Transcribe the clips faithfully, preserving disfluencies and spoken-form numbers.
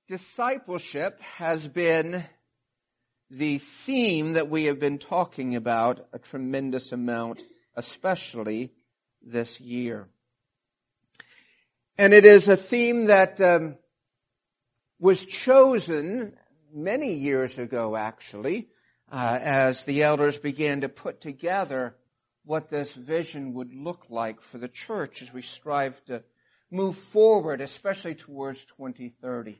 Discipleship has been the theme that we have been talking about a tremendous amount, especially this year. And it is a theme that um, was chosen many years ago, actually, uh, as the elders began to put together what this vision would look like for the church as we strive to move forward, especially towards twenty thirty.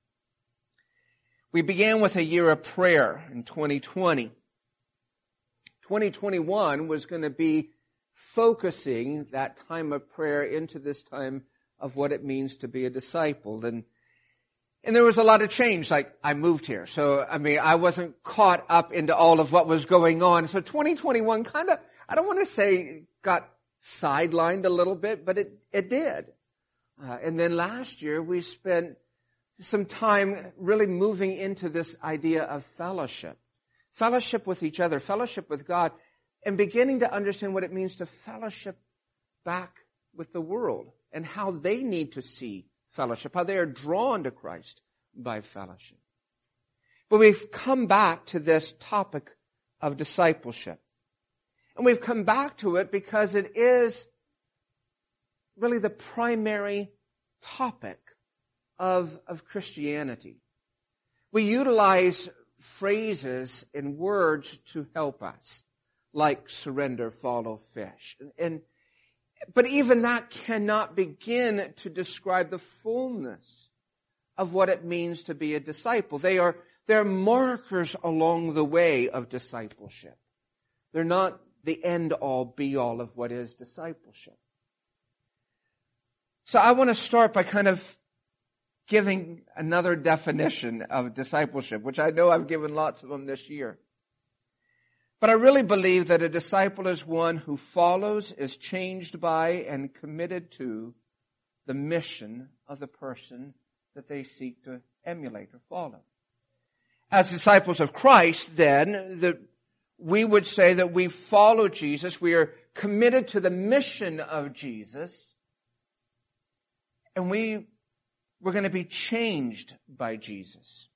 We began with a year of prayer in twenty twenty. twenty twenty-one was going to be focusing that time of prayer into this time of what it means to be a disciple. And and there was a lot of change. Like, I moved here. So, I mean, I wasn't caught up into all of what was going on. So twenty twenty-one kind of, I don't want to say got sidelined a little bit, but it, it did. Uh, and then last year we spent some time really moving into this idea of fellowship. Fellowship with each other, fellowship with God, and beginning to understand what it means to fellowship back with the world and how they need to see fellowship, how they are drawn to Christ by fellowship. But we've come back to this topic of discipleship. And we've come back to it because it is really the primary topic of, of Christianity. We utilize phrases and words to help us, like surrender, follow, fish. And, and but even that cannot begin to describe the fullness of what it means to be a disciple. They are they're markers along the way of discipleship. They're not the end-all, be-all of what is discipleship. So I want to start by kind of giving another definition of discipleship, which I know I've given lots of them this year. But I really believe that a disciple is one who follows, is changed by, and committed to the mission of the person that they seek to emulate or follow. As disciples of Christ, then, the, we would say that we follow Jesus, we are committed to the mission of Jesus, and we We're going to be changed by Jesus.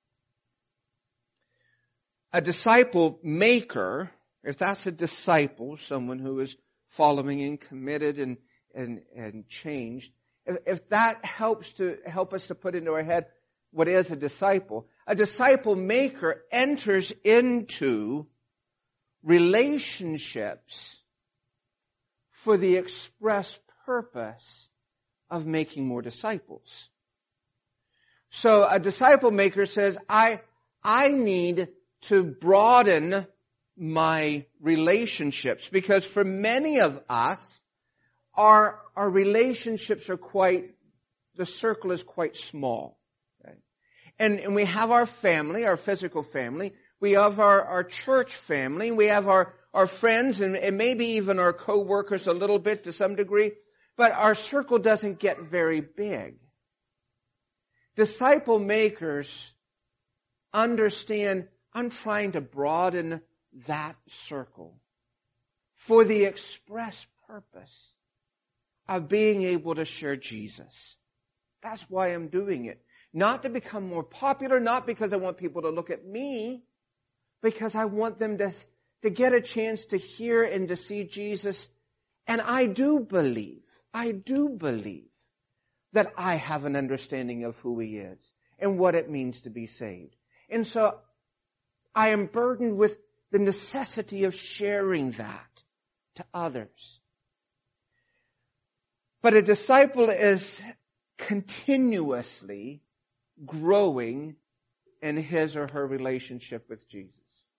A disciple maker, if that's a disciple, someone who is following and committed and, and, and changed, if, if that helps to help us to put into our head what is a disciple, a disciple maker enters into relationships for the express purpose of making more disciples. So a disciple maker says, I, I need to broaden my relationships, because for many of us, our, our relationships are quite, the circle is quite small. Okay? And, and we have our family, our physical family, we have our, our church family, we have our, our friends, and, and maybe even our co-workers a little bit to some degree. But our circle doesn't get very big. Disciple makers understand, I'm trying to broaden that circle for the express purpose of being able to share Jesus. That's why I'm doing it. Not to become more popular, not because I want people to look at me, because I want them to, to get a chance to hear and to see Jesus. And I do believe I do believe that I have an understanding of who He is and what it means to be saved. And so I am burdened with the necessity of sharing that to others. But a disciple is continuously growing in his or her relationship with Jesus.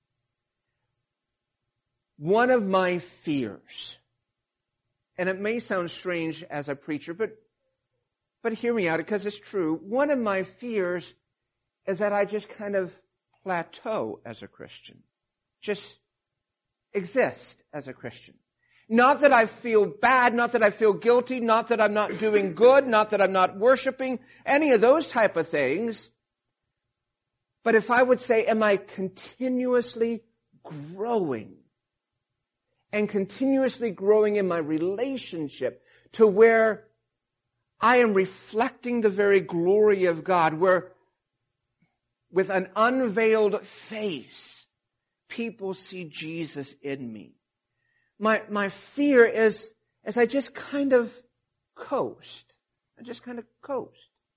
One of my fears, and it may sound strange as a preacher, but, but hear me out because it's true. One of my fears is that I just kind of plateau as a Christian. Just exist as a Christian. Not that I feel bad, not that I feel guilty, not that I'm not doing good, not that I'm not worshiping, any of those type of things. But if I would say, am I continuously growing? And continuously growing in my relationship to where I am reflecting the very glory of God, where with an unveiled face, people see Jesus in me. My, my fear is, as I just kind of coast. I just kind of coast.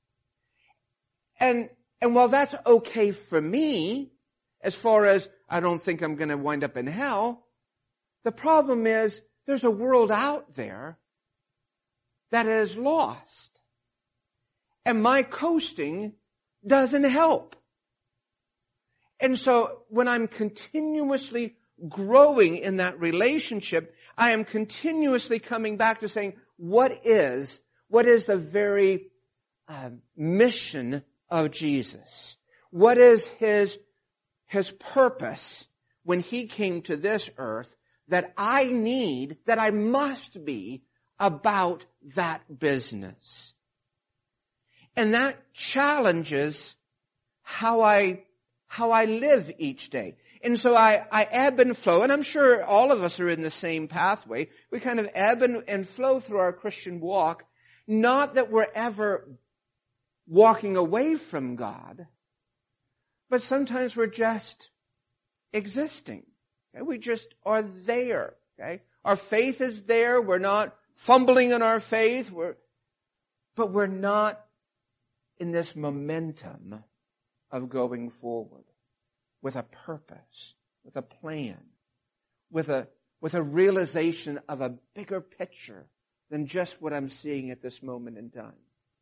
And, and while that's okay for me, as far as I don't think I'm going to wind up in hell, the problem is there's a world out there that is lost. And my coasting doesn't help. And so when I'm continuously growing in that relationship, I am continuously coming back to saying, what is, what is the very uh, mission of Jesus? What is His, His purpose when He came to this earth that I need, that I must be about that business? And that challenges how I, how I live each day. And so I, I ebb and flow, and I'm sure all of us are in the same pathway. We kind of ebb and, and flow through our Christian walk. Not that we're ever walking away from God, but sometimes we're just existing. Okay? We just are there. Okay? Our faith is there. We're not fumbling in our faith. We're, but we're not in this momentum of going forward with a purpose, with a plan, with a, with a realization of a bigger picture than just what I'm seeing at this moment in time.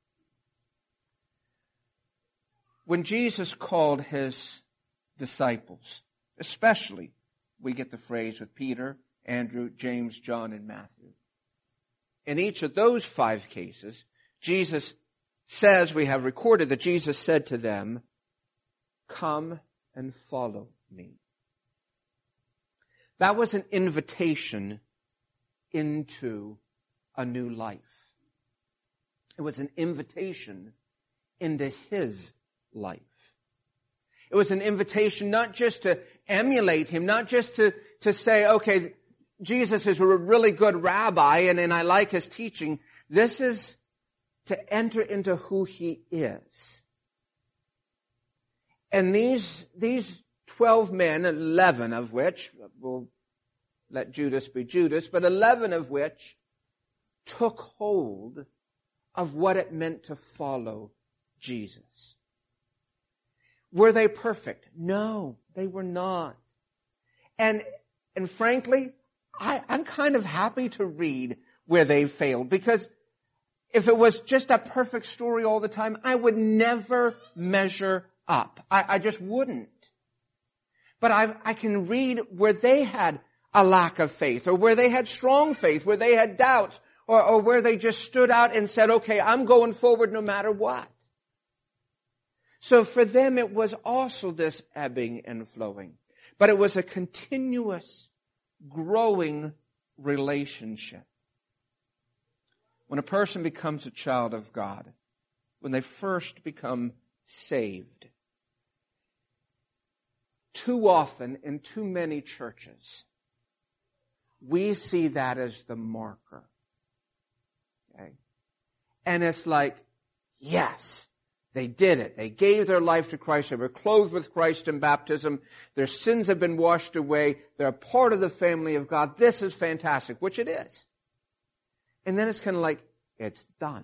When Jesus called His disciples, especially, we get the phrase with Peter, Andrew, James, John, and Matthew. In each of those five cases, Jesus says, we have recorded that Jesus said to them, "Come and follow me." That was an invitation into a new life. It was an invitation into His life. It was an invitation not just to emulate Him, not just to, to say, okay, Jesus is a really good rabbi and, and I like His teaching. This is to enter into who He is. And these, these twelve men, eleven of which, we'll let Judas be Judas, but eleven of which took hold of what it meant to follow Jesus. Were they perfect? No, they were not. And, and frankly, I, I'm kind of happy to read where they failed, because if it was just a perfect story all the time, I would never measure up. I, I just wouldn't. But I, I can read where they had a lack of faith, or where they had strong faith, where they had doubts, or, or where they just stood out and said, okay, I'm going forward no matter what. So for them it was also this ebbing and flowing. But it was a continuous, growing relationship. When a person becomes a child of God, when they first become saved, too often in too many churches, we see that as the marker. Okay? And it's like, yes, they did it. They gave their life to Christ. They were clothed with Christ in baptism. Their sins have been washed away. They're a part of the family of God. This is fantastic, which it is. And then it's kind of like, it's done.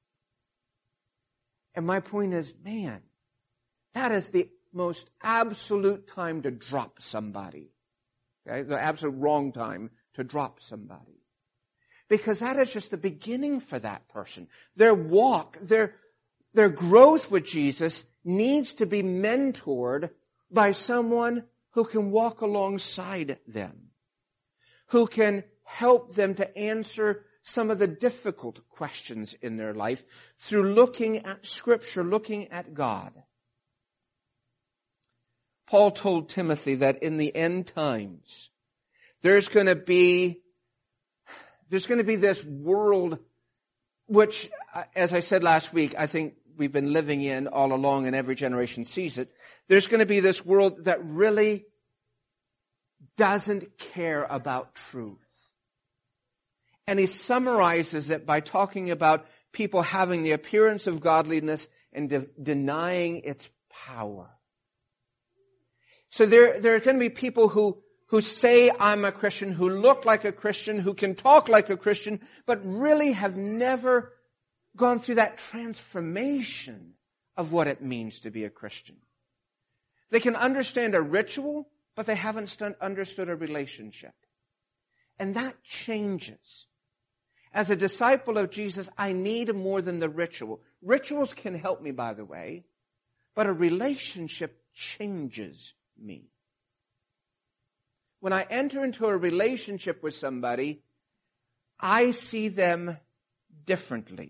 And my point is, man, that is the most absolute time to drop somebody. Okay? The absolute wrong time to drop somebody. Because that is just the beginning for that person. Their walk, their, their growth with Jesus needs to be mentored by someone who can walk alongside them, who can help them to answer some of the difficult questions in their life through looking at Scripture, looking at God. Paul told Timothy that in the end times, there's going to be, there's going to be this world which, as I said last week, I think we've been living in all along and every generation sees it. There's going to be this world that really doesn't care about truth. And he summarizes it by talking about people having the appearance of godliness and de- denying its power. So there, there are going to be people who, who say, I'm a Christian, who look like a Christian, who can talk like a Christian, but really have never gone through that transformation of what it means to be a Christian. They can understand a ritual, but they haven't st- understood a relationship. And that changes. As a disciple of Jesus, I need more than the ritual. Rituals can help me, by the way, but a relationship changes me. When I enter into a relationship with somebody, I see them differently.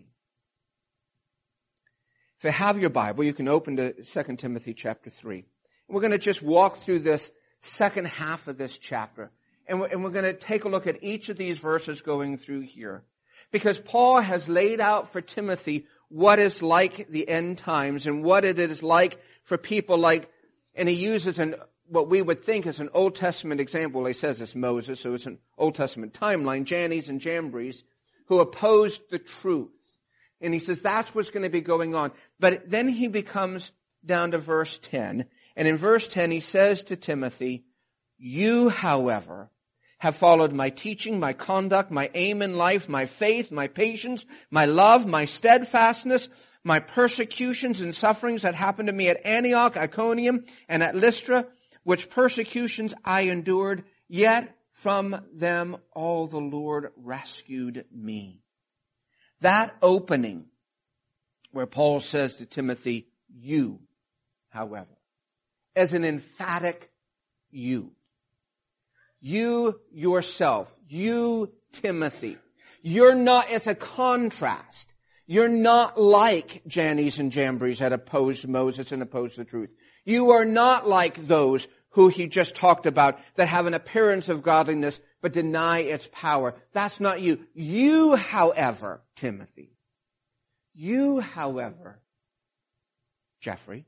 If you have your Bible, you can open to Second Timothy chapter three. We're going to just walk through this second half of this chapter. And we're, and we're going to take a look at each of these verses going through here. Because Paul has laid out for Timothy what is like the end times and what it is like for people like, and he uses an, what we would think is an Old Testament example. He says it's Moses, so it's an Old Testament timeline, Jannes and Jambres, who opposed the truth. And he says that's what's going to be going on. But then he becomes down to verse ten. And in verse ten he says to Timothy, you, however, have followed my teaching, my conduct, my aim in life, my faith, my patience, my love, my steadfastness, my persecutions and sufferings that happened to me at Antioch, Iconium, and at Lystra, which persecutions I endured, yet from them all the Lord rescued me. That opening where Paul says to Timothy, you, however, as an emphatic you. You yourself, you Timothy, you're not, it's a contrast. You're not like Jannes and Jambres that opposed Moses and opposed the truth. You are not like those who he just talked about that have an appearance of godliness but deny its power. That's not you. You, however, Timothy, you, however, Jeffrey,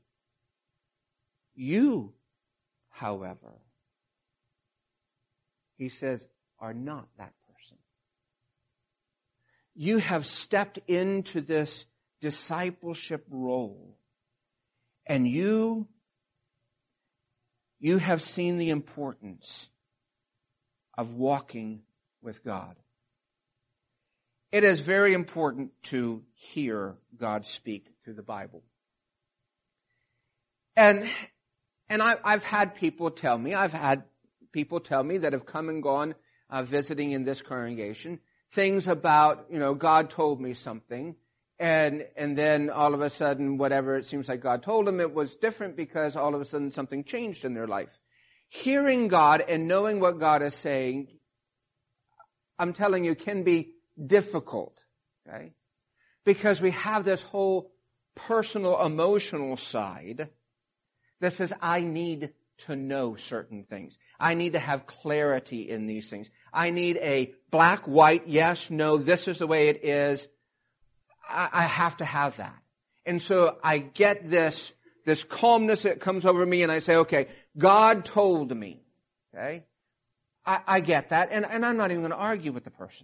you, however, he says, are not that person. You have stepped into this discipleship role, and you, you have seen the importance of walking with God. It is very important to hear God speak through the Bible. And, and I, I've had people tell me, I've had people tell me that have come and gone uh, visiting in this congregation, things about, you know, God told me something, and and then all of a sudden, whatever it seems like God told them, it was different because all of a sudden something changed in their life. Hearing God and knowing what God is saying, I'm telling you, can be difficult, okay? Because we have this whole personal, emotional side that says, I need to know certain things. I need to have clarity in these things. I need a black, white, yes, no, this is the way it is. I, I have to have that. And so I get this, this calmness that comes over me and I say, okay, God told me. Okay? I, I get that, and, and I'm not even going to argue with the person.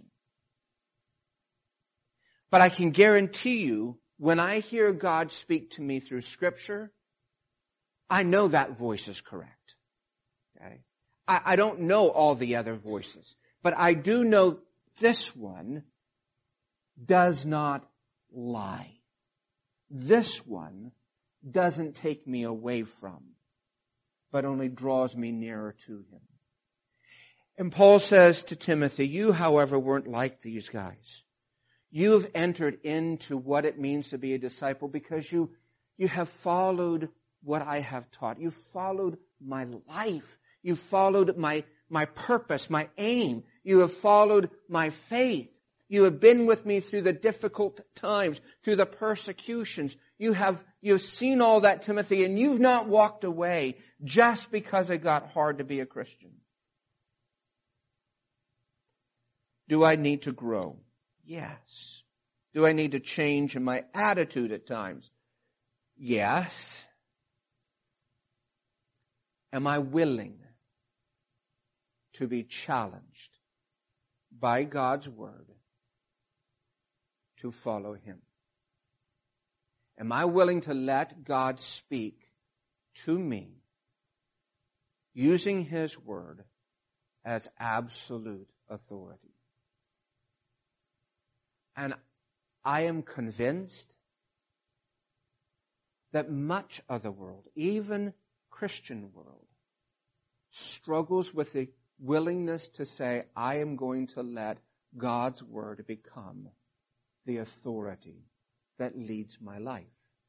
But I can guarantee you, when I hear God speak to me through Scripture, I know that voice is correct. Okay? I, I don't know all the other voices, but I do know this one does not lie. This one doesn't take me away from, but only draws me nearer to Him. And Paul says to Timothy, you, however, weren't like these guys. You have entered into what it means to be a disciple because you, you have followed what I have taught. You followed my life. You followed my, my purpose, my aim. You have followed my faith. You have been with me through the difficult times, through the persecutions. You have, you have seen all that, Timothy, and you've not walked away just because it got hard to be a Christian. Do I need to grow? Yes. Do I need to change in my attitude at times? Yes. Am I willing to be challenged by God's Word to follow Him? Am I willing to let God speak to me using His Word as absolute authority. And I am convinced that much of the world, even Christian world, struggles with the willingness to say, I am going to let God's Word become the authority that leads my life.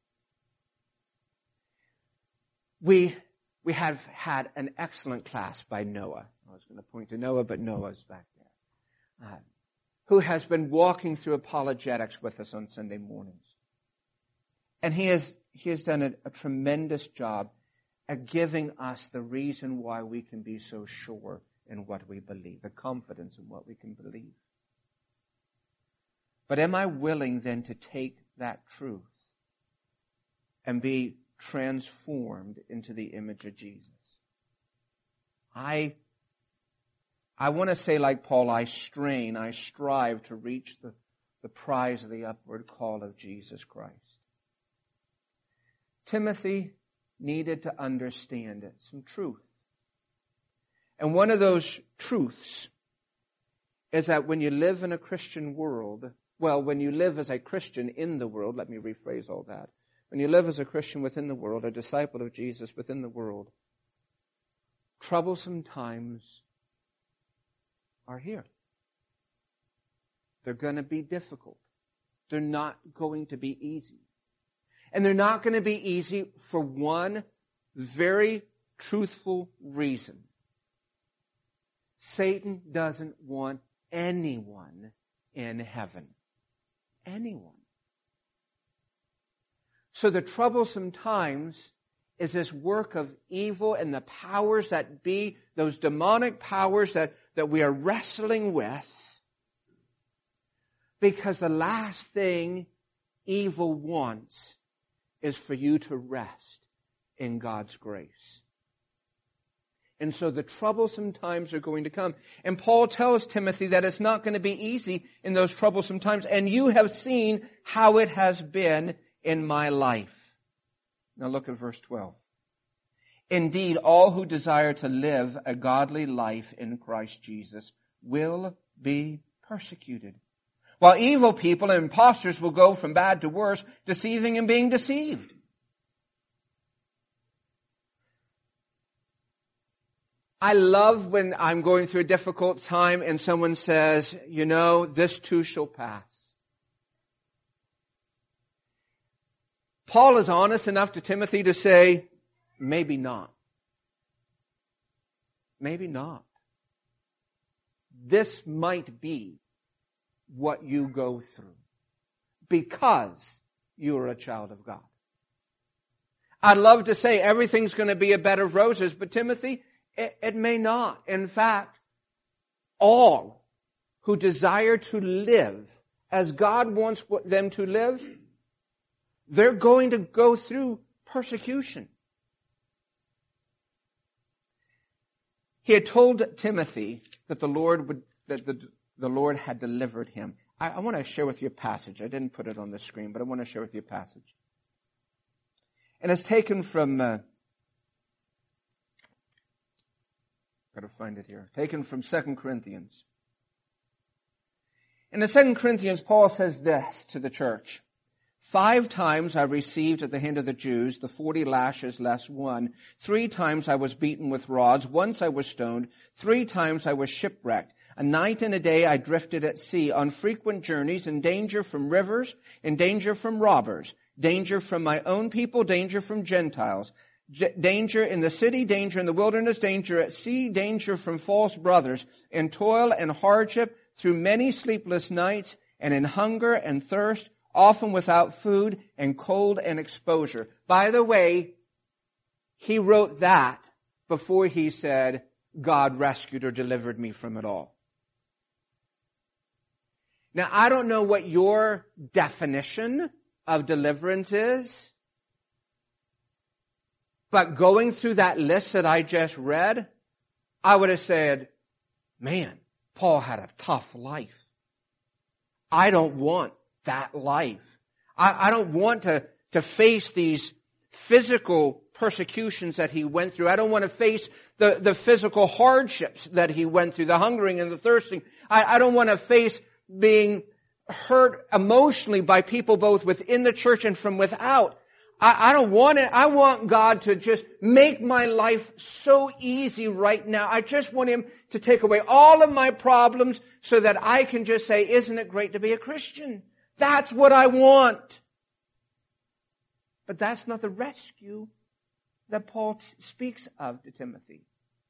We, we have had an excellent class by Noah. I was going to point to Noah, but Noah's back there. Uh, who has been walking through apologetics with us on Sunday mornings. And he has, he has done a, a tremendous job at giving us the reason why we can be so sure in what we believe, the confidence in what we can believe. But am I willing then to take that truth and be transformed into the image of Jesus? I I want to say like Paul, I strain, I strive to reach the, the prize of the upward call of Jesus Christ. Timothy needed to understand some truth. And one of those truths is that when you live in a Christian world, well, when you live as a Christian in the world, let me rephrase all that. When you live as a Christian within the world, a disciple of Jesus within the world, troublesome times are here. They're going to be difficult. They're not going to be easy. And they're not going to be easy for one very truthful reason. Satan doesn't want anyone in heaven. Anyone. So the troublesome times is this work of evil and the powers that be, those demonic powers that, that we are wrestling with. Because the last thing evil wants is for you to rest in God's grace. And so the troublesome times are going to come. And Paul tells Timothy that it's not going to be easy in those troublesome times. And you have seen how it has been in my life. Now look at verse twelve. Indeed, all who desire to live a godly life in Christ Jesus will be persecuted. While evil people and impostors will go from bad to worse, deceiving and being deceived. I love when I'm going through a difficult time and someone says, you know, this too shall pass. Paul is honest enough to Timothy to say, maybe not. Maybe not. This might be what you go through because you are a child of God. I'd love to say everything's going to be a bed of roses, but Timothy, it, it may not. In fact, all who desire to live as God wants them to live, they're going to go through persecution. He had told Timothy that the Lord would, that the, the Lord had delivered him. I, I want to share with you a passage. I didn't put it on the screen, but I want to share with you a passage. And it's taken from, uh, got to find it here, taken from Second Corinthians. In the Second Corinthians, Paul says this to the church. Five times I received at the hand of the Jews the forty lashes less one. Three times I was beaten with rods. Once I was stoned. Three times I was shipwrecked. A night and a day I drifted at sea on frequent journeys, in danger from rivers, in danger from robbers, danger from my own people, danger from Gentiles, J- danger in the city, danger in the wilderness, danger at sea, danger from false brothers, in toil and hardship, through many sleepless nights, and in hunger and thirst, often without food and cold and exposure. By the way, he wrote that before he said, God rescued or delivered me from it all. Now, I don't know what your definition of deliverance is, but going through that list that I just read, I would have said, man, Paul had a tough life. I don't want that life. I, I don't want to, to face these physical persecutions that he went through. I don't want to face the, the physical hardships that he went through, the hungering and the thirsting. I, I don't want to face being hurt emotionally by people both within the church and from without. I, I don't want it. I want God to just make my life so easy right now. I just want Him to take away all of my problems so that I can just say, isn't it great to be a Christian? That's what I want. But that's not the rescue that Paul t- speaks of to Timothy.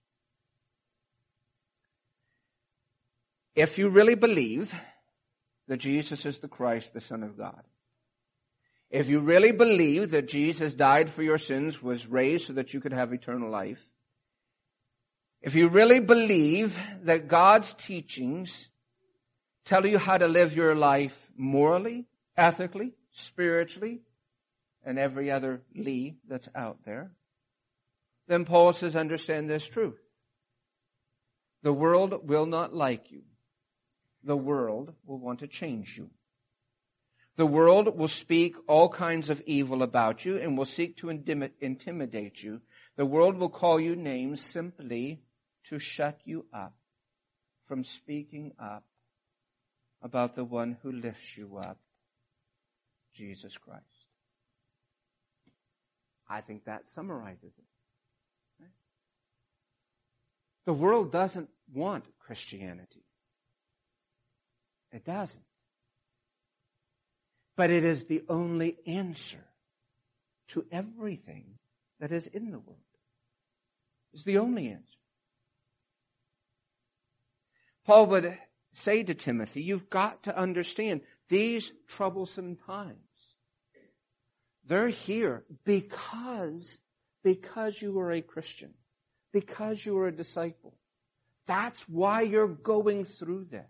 If you really believe that Jesus is the Christ, the Son of God, if you really believe that Jesus died for your sins, was raised so that you could have eternal life, if you really believe that God's teachings tell you how to live your life morally, ethically, spiritually, and every other lee that's out there, then Paul says, understand this truth. The world will not like you. The world will want to change you. The world will speak all kinds of evil about you and will seek to intimidate you. The world will call you names simply to shut you up from speaking up about the one who lifts you up, Jesus Christ. I think that summarizes it. The world doesn't want Christianity. It doesn't. But it is the only answer to everything that is in the world. It's the only answer. Paul would say to Timothy, you've got to understand these troublesome times. They're here because, because you are a Christian, because you are a disciple. That's why you're going through this.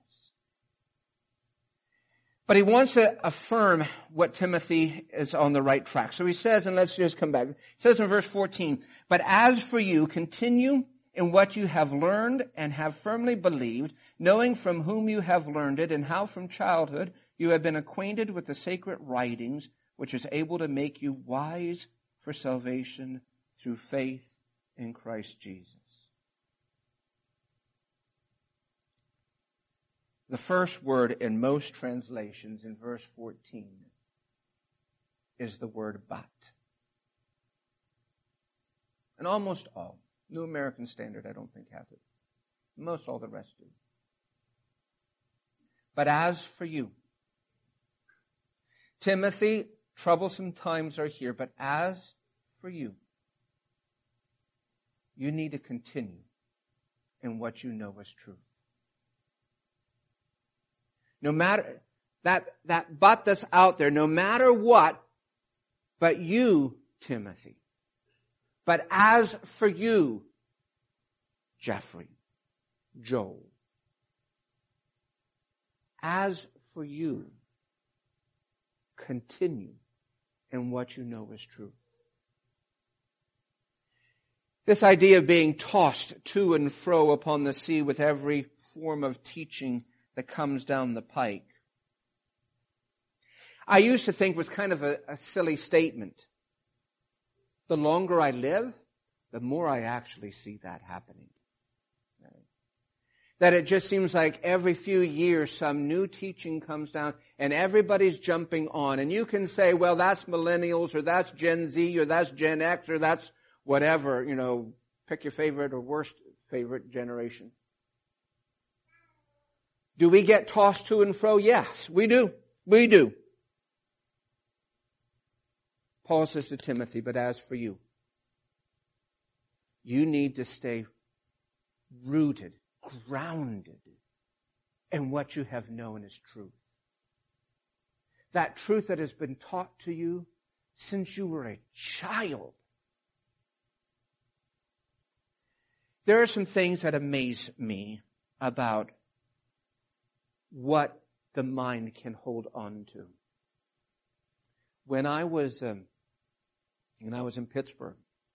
But he wants to affirm what Timothy is on the right track. So he says, and let's just come back. He says in verse fourteen, but as for you, continue in what you have learned and have firmly believed, knowing from whom you have learned it and how from childhood you have been acquainted with the sacred writings, which is able to make you wise for salvation through faith in Christ Jesus. The first word in most translations in verse fourteen is the word but. And almost all. New American Standard, I don't think, has it. Most all the rest do. But as for you, Timothy, troublesome times are here, but as for you, you need to continue in what you know is true. No matter, that, that but that's out there, no matter what, but you, Timothy. But as for you, Jeffrey, Joel, as for you, continue in what you know is true. This idea of being tossed to and fro upon the sea with every form of teaching that comes down the pike, I used to think was kind of a, a silly statement. The longer I live, the more I actually see that happening. Right? That it just seems like every few years some new teaching comes down and everybody's jumping on. And you can say, well, that's millennials or that's Gen Z or that's Gen X or that's whatever, you know, pick your favorite or worst favorite generation. Do we get tossed to and fro? Yes, we do. We do. Paul says to Timothy, but as for you, you need to stay rooted, grounded in what you have known is truth. That truth that has been taught to you since you were a child. There are some things that amaze me about what the mind can hold on to. When I was, um, when I was in Pittsburgh,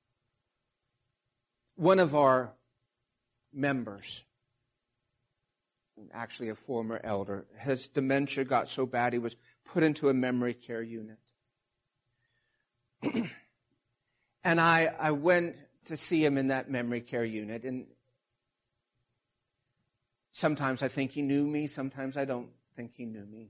one of our members, actually a former elder, his dementia got so bad he was put into a memory care unit. And I, I went to see him in that memory care unit. And sometimes I think he knew me. Sometimes I don't think he knew me.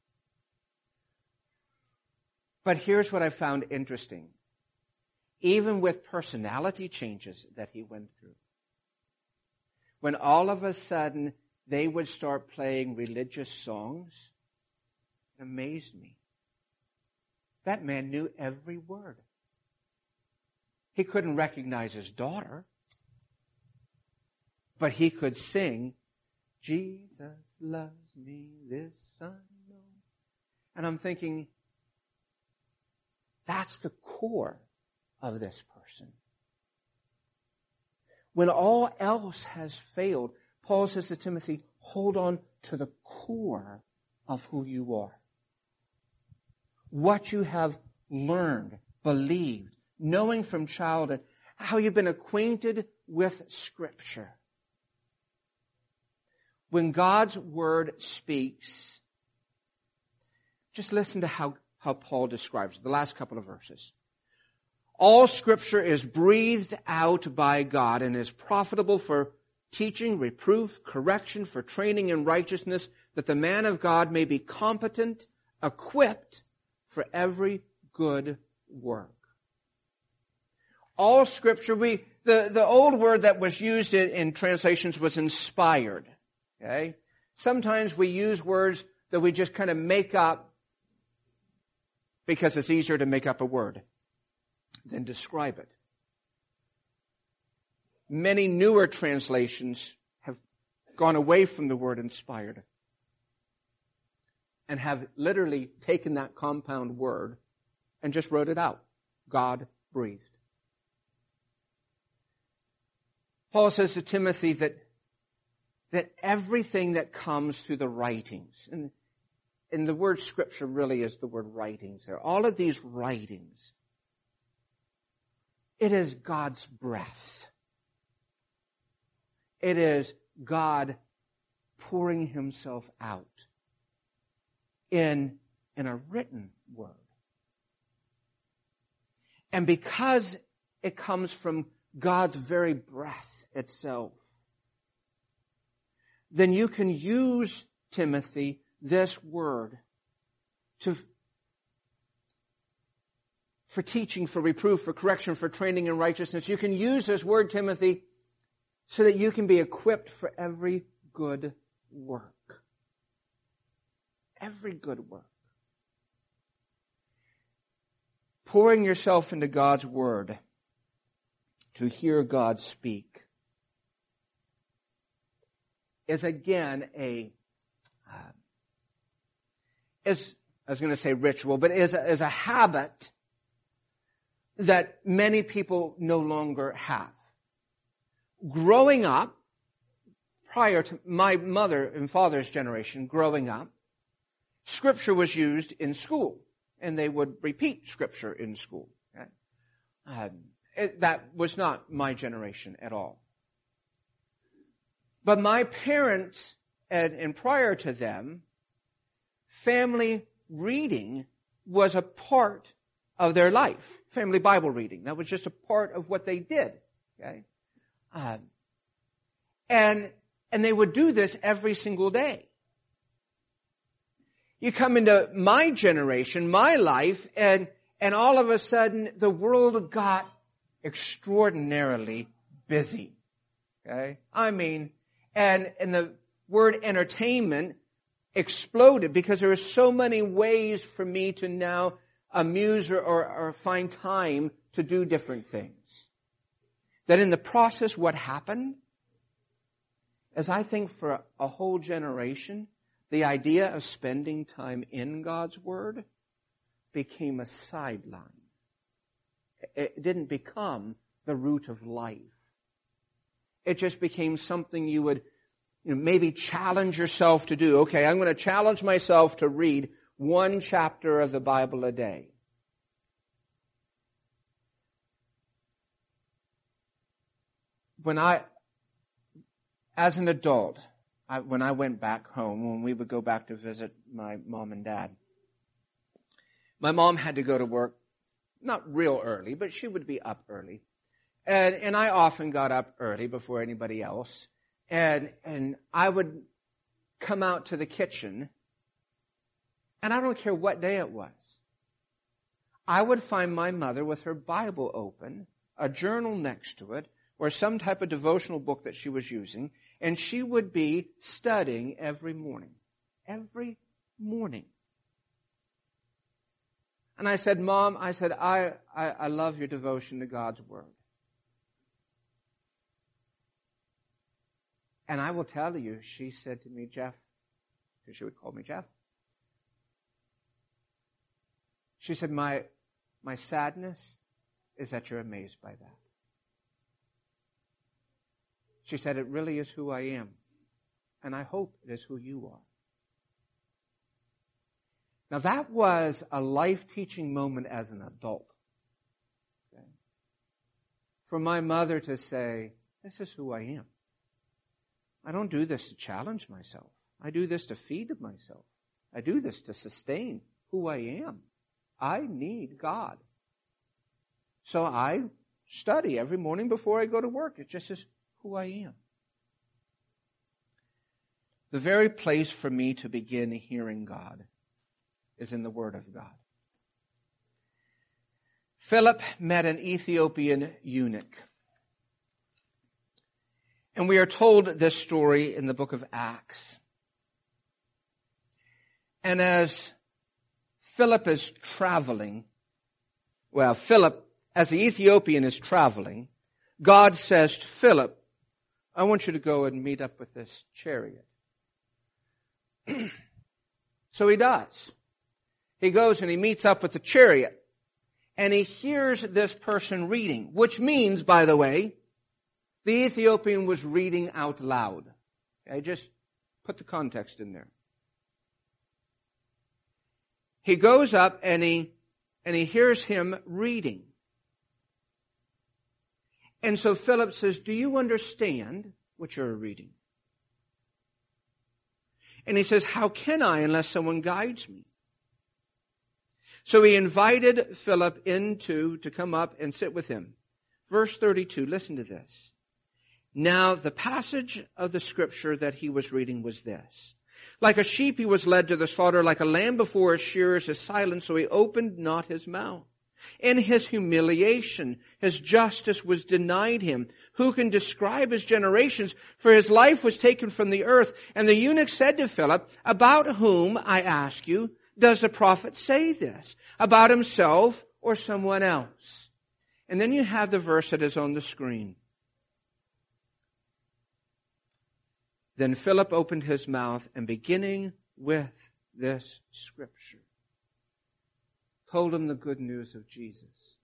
But here's what I found interesting. Even with personality changes that he went through, when all of a sudden they would start playing religious songs, it amazed me. That man knew every word. He couldn't recognize his daughter, but he could sing, Jesus loves me, this I know. And I'm thinking, that's the core of this person. When all else has failed, Paul says to Timothy, hold on to the core of who you are. What you have learned, believed, knowing from childhood, how you've been acquainted with Scripture. When God's Word speaks, just listen to how, how Paul describes it, the last couple of verses. All Scripture is breathed out by God and is profitable for teaching, reproof, correction, for training in righteousness, that the man of God may be competent, equipped for every good work. All Scripture, we the, the old word that was used in, in translations was inspired. Okay? Sometimes we use words that we just kind of make up because it's easier to make up a word than describe it. Many newer translations have gone away from the word inspired and have literally taken that compound word and just wrote it out. God breathed. Paul says to Timothy that, that everything that comes through the writings, and, and the word Scripture really is the word writings there, all of these writings, it is God's breath. It is God pouring Himself out in, in a written word. And because it comes from God's very breath itself, then you can use, Timothy, this word to for teaching, for reproof, for correction, for training in righteousness. You can use this word, Timothy, so that you can be equipped for every good work. Every good work. Pouring yourself into God's Word to hear God speak is again a, uh, is, I was going to say ritual, but is a, is a habit that many people no longer have. Growing up, prior to my mother and father's generation growing up, Scripture was used in school, and they would repeat Scripture in school. Okay? Um, it, that was not my generation at all. But my parents, and, and prior to them, family reading was a part of their life. Family Bible reading. That was just a part of what they did. Okay? Um, and, and they would do this every single day. You come into my generation, my life, and, and all of a sudden the world got extraordinarily busy. Okay? I mean, and, and the word entertainment exploded because there are so many ways for me to now amuse or, or, or find time to do different things. That in the process, what happened is, I think for a, a whole generation, the idea of spending time in God's Word became a sideline. It didn't become the root of life. It just became something you would, you know, maybe challenge yourself to do. Okay, I'm going to challenge myself to read one chapter of the Bible a day. When I, as an adult, I, when I went back home, when we would go back to visit my mom and dad, my mom had to go to work, not real early, but she would be up early. And, and I often got up early before anybody else. And, and I would come out to the kitchen. And I don't care what day it was. I would find my mother with her Bible open, a journal next to it, or some type of devotional book that she was using, and she would be studying every morning. Every morning. And I said, Mom, I said, I, I, I love your devotion to God's Word. And I will tell you, she said to me, Jeff, because she would call me Jeff. She said, my, my sadness is that you're amazed by that. She said, it really is who I am. And I hope it is who you are. Now that was a life-teaching moment as an adult. Okay? For my mother to say, this is who I am. I don't do this to challenge myself. I do this to feed myself. I do this to sustain who I am. I need God. So I study every morning before I go to work. It just is who I am. The very place for me to begin hearing God is in the Word of God. Philip met an Ethiopian eunuch. And we are told this story in the book of Acts. And as Philip is traveling, well, Philip, as the Ethiopian is traveling, God says to Philip, I want you to go and meet up with this chariot. So he does. He goes and he meets up with the chariot. And he hears this person reading, which means, by the way, the Ethiopian was reading out loud. Okay, just put the context in there. He goes up and he, and he hears him reading. And so Philip says, do you understand what you're reading? And he says, how can I unless someone guides me? So he invited Philip into, to come up and sit with him. Verse thirty-two, listen to this. Now the passage of the scripture that he was reading was this. Like a sheep he was led to the slaughter, like a lamb before its shearers is silent, so he opened not his mouth. In his humiliation, his justice was denied him. Who can describe his generations? For his life was taken from the earth. And the eunuch said to Philip, about whom, I ask you, does the prophet say this? About himself or someone else? And then you have the verse that is on the screen. Then Philip opened his mouth and beginning with this scripture, told him the good news of Jesus.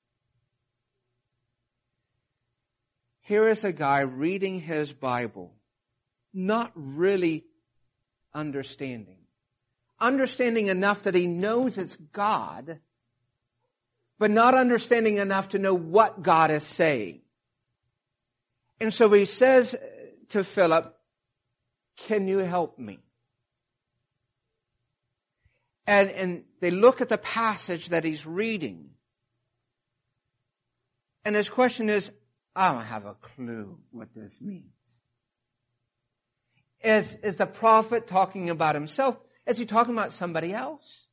Here is a guy reading his Bible, not really understanding. Understanding enough that he knows it's God, but not understanding enough to know what God is saying. And so he says to Philip, can you help me? And, and they look at the passage that he's reading. And his question is, I don't have a clue what this means. Is, is the prophet talking about himself? Is he talking about somebody else?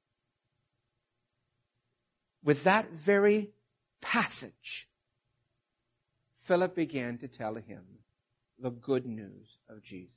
With that very passage, Philip began to tell him the good news of Jesus.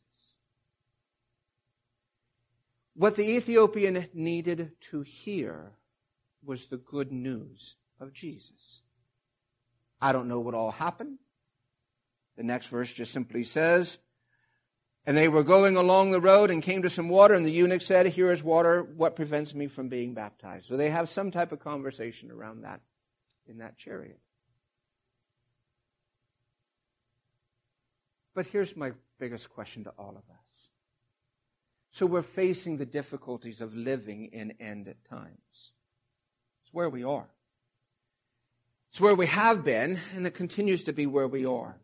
What the Ethiopian needed to hear was the good news of Jesus. I don't know what all happened. The next verse just simply says, and they were going along the road and came to some water, and the eunuch said, here is water, what prevents me from being baptized? So they have some type of conversation around that in that chariot. But here's my biggest question to all of us. So we're facing the difficulties of living in end times. It's where we are. It's where we have been, and it continues to be where we are.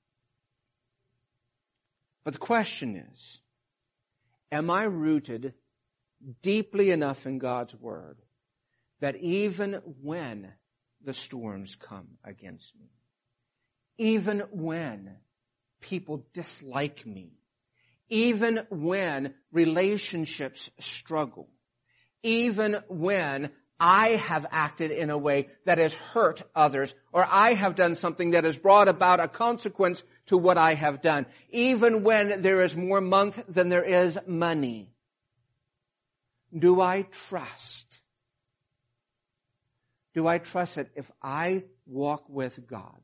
But the question is, am I rooted deeply enough in God's Word that even when the storms come against me, even when people dislike me, even when relationships struggle, even when I have acted in a way that has hurt others, or I have done something that has brought about a consequence to what I have done, even when there is more month than there is money, do I trust? Do I trust that if I walk with God,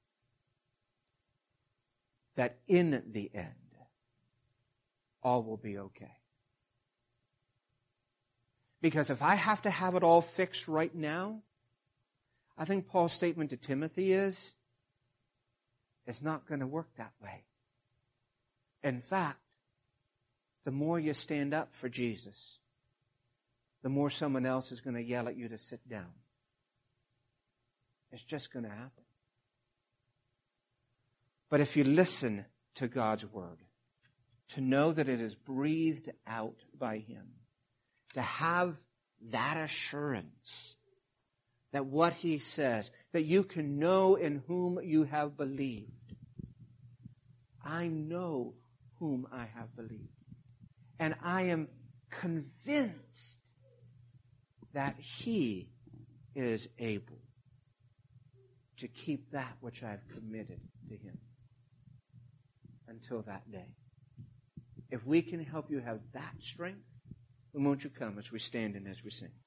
that in the end, all will be okay? Because if I have to have it all fixed right now, I think Paul's statement to Timothy is, it's not going to work that way. In fact, the more you stand up for Jesus, the more someone else is going to yell at you to sit down. It's just going to happen. But if you listen to God's Word, to know that it is breathed out by Him, to have that assurance that what He says, that you can know in whom you have believed. I know whom I have believed. And I am convinced that He is able to keep that which I have committed to Him until that day. If we can help you have that strength, then won't you come as we stand and as we sing?